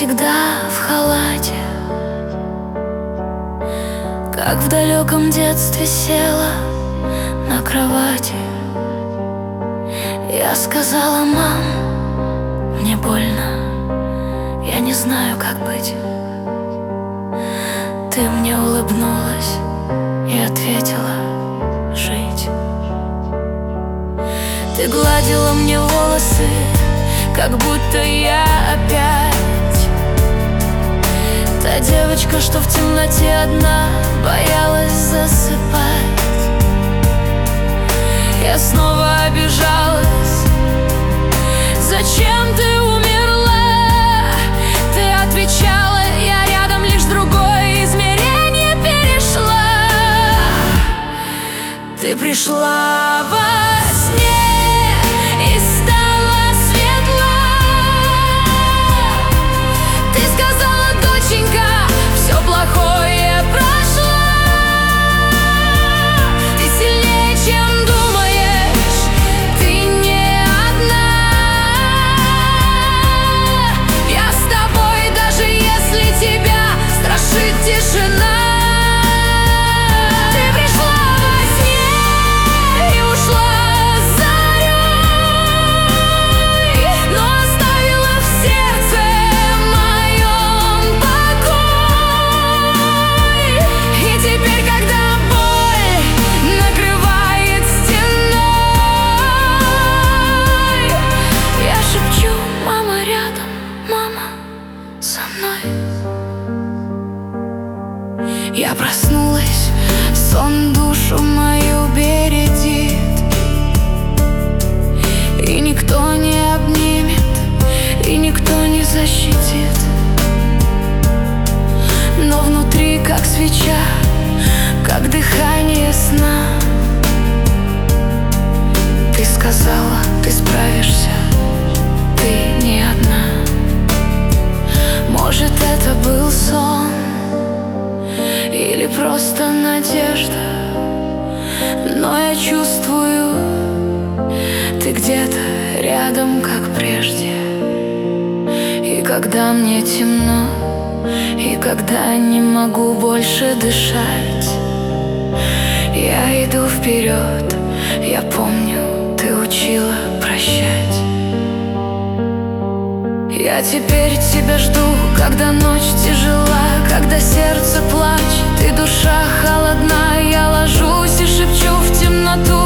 всегда в халате, как в далеком детстве села на кровати. Я сказала: мам, мне больно, я не знаю, как быть. Ты мне улыбнулась и ответила: жить. Ты гладила мне волосы, как будто я опять та девочка, что в темноте одна боялась засыпать. Я снова обижалась: зачем ты умерла? Ты отвечала: я рядом, лишь другое измерение перешла. Ты пришла во сне и стала светла. Ты сказала: доченька, все плохое прошло. Ты сильнее, чем думаешь, ты не одна. Я с тобой, даже если тебя страшит тишина. Я проснулась, сон душу мою бередит, и никто не обнимет, и никто не защитит. Но внутри, как свеча, как дыхание сна. Ты сказала: ты справишься, ты не одна. Может, это был сон или просто надежда, но я чувствую, ты где-то рядом, как прежде. И когда мне темно, и когда не могу больше дышать, я иду вперед. Я помню, ты учила прощать. Я теперь тебя жду, когда ночь тяжела, когда сердце плачет и душа холодна. Я ложусь и шепчу в темноту: